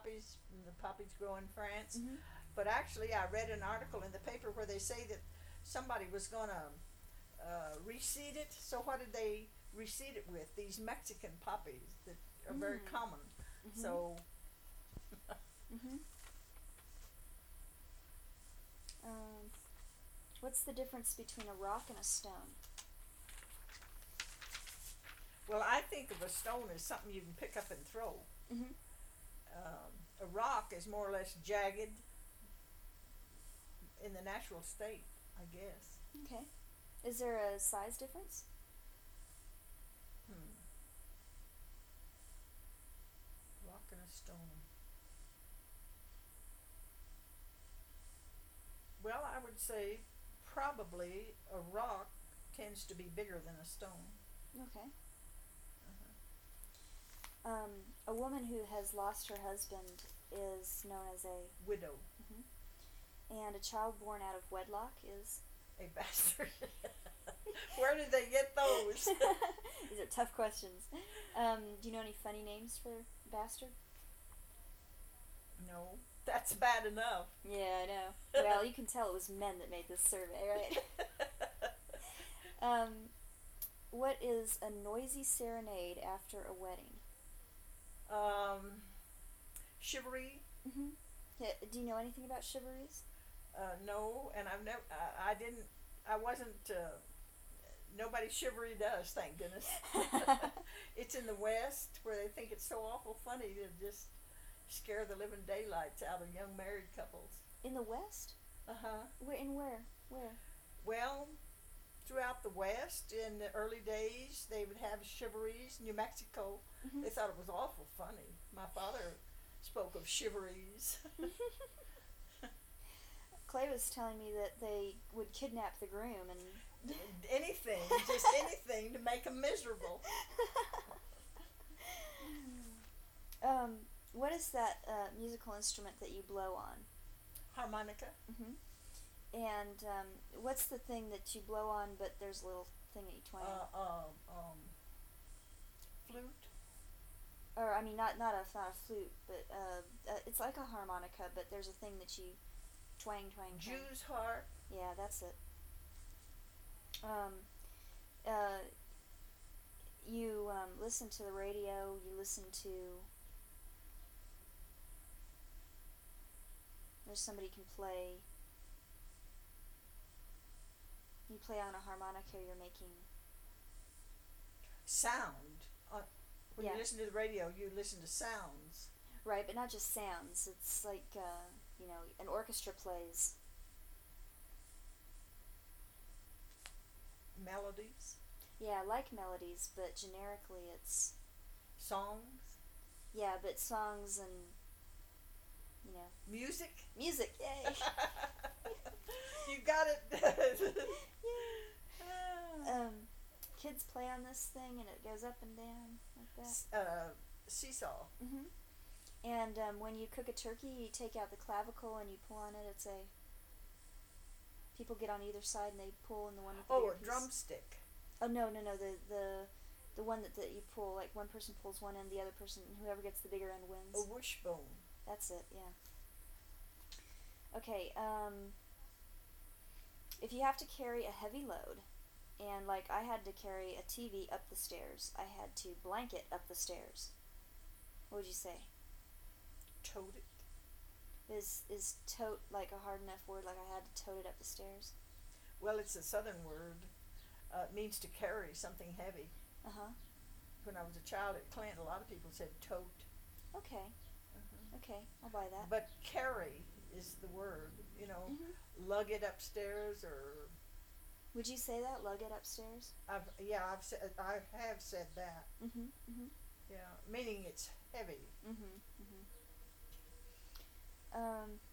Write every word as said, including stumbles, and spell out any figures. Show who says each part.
Speaker 1: poppies, and the poppies grow in France.
Speaker 2: Mm-hmm.
Speaker 1: But actually, I read an article in the paper where they say that somebody was going to uh, reseed it. So what did they reseed it with? These Mexican poppies that are mm. very common. Mm-hmm. So.
Speaker 2: mm-hmm. Um, what's the difference between a rock and a stone?
Speaker 1: Well, I think of a stone as something you can pick up and throw.
Speaker 2: Mm-hmm.
Speaker 1: Um, a rock is more or less jagged in the natural state, I guess.
Speaker 2: Okay. Is there a size difference?
Speaker 1: Hmm. Rock and a stone. Well, I would say probably a rock tends to be bigger than a stone.
Speaker 2: Okay. Uh-huh. Um, a woman who has lost her husband is known as a
Speaker 1: widow.
Speaker 2: Mm-hmm. And a child born out of wedlock is
Speaker 1: a bastard. Where did they get those?
Speaker 2: These are tough questions. Um, do you know any funny names for bastard?
Speaker 1: No. That's bad enough.
Speaker 2: Yeah, I know. Well, you can tell it was men that made this survey, right? um, what is a noisy serenade after a wedding?
Speaker 1: Um, chivalry.
Speaker 2: Mm-hmm. Yeah, do you know anything about chivalries?
Speaker 1: Uh, no, and I've never. I, I didn't. I wasn't. Uh, nobody chivalry does, thank goodness. It's in the West where they think it's so awful funny to just scare the living daylights out of young married couples.
Speaker 2: In the West?
Speaker 1: Uh-huh.
Speaker 2: Where, in where? Where?
Speaker 1: Well, throughout the West, in the early days, they would have chivalries. New Mexico, mm-hmm. They thought it was awful funny. My father spoke of chivalries.
Speaker 2: Clay was telling me that they would kidnap the groom and...
Speaker 1: Anything, just anything to make him miserable.
Speaker 2: um... What is that uh, musical instrument that you blow on?
Speaker 1: Harmonica.
Speaker 2: Mm-hmm. And um, what's the thing that you blow on, but there's a little thing that you twang?
Speaker 1: Uh, um, um, flute.
Speaker 2: Or I mean, not not a not a flute, but uh, uh, it's like a harmonica, but there's a thing that you twang, twang, twang.
Speaker 1: Jew's harp.
Speaker 2: Yeah, that's it. Um, uh, you um, listen to the radio. You listen to. There's somebody can play. You play on a harmonica. You're making
Speaker 1: sound. Uh, when
Speaker 2: yeah.
Speaker 1: you listen to the radio, you listen to sounds.
Speaker 2: Right, but not just sounds. It's like uh, you know, an orchestra plays.
Speaker 1: Melodies.
Speaker 2: Yeah, like melodies, but generically it's
Speaker 1: songs.
Speaker 2: Yeah, but songs and. You know.
Speaker 1: Music?
Speaker 2: Music, yay!
Speaker 1: You got it!
Speaker 2: Yeah. Um, kids play on this thing and it goes up and down like that.
Speaker 1: Uh, seesaw.
Speaker 2: Mm-hmm. And um, when you cook a turkey, you take out the clavicle and you pull on it. It's a... People get on either side and they pull in the one with the
Speaker 1: Oh, a
Speaker 2: piece.
Speaker 1: drumstick.
Speaker 2: Oh, no, no, no, the... the the one that, that you pull, like one person pulls one end, the other person, whoever gets the bigger end wins.
Speaker 1: A wishbone.
Speaker 2: That's it, yeah. Okay, um, if you have to carry a heavy load, and like I had to carry a T V up the stairs, I had to blanket up the stairs, what would you say?
Speaker 1: Tote it.
Speaker 2: Is, is tote like a hard enough word, like I had to tote it up the stairs?
Speaker 1: Well, it's a southern word. Uh, it means to carry something heavy.
Speaker 2: Uh-huh.
Speaker 1: When I was a child at Clinton, a lot of people said tote.
Speaker 2: Okay.
Speaker 1: Uh-huh.
Speaker 2: Okay, I'll buy that.
Speaker 1: But carry is the word, you know,
Speaker 2: mm-hmm.
Speaker 1: lug it upstairs or...
Speaker 2: Would you say that, lug it upstairs?
Speaker 1: I've, yeah, I've said, I have said that.
Speaker 2: Mm-hmm, mm-hmm.
Speaker 1: Yeah, meaning it's heavy.
Speaker 2: Mm-hmm, mm-hmm. Um,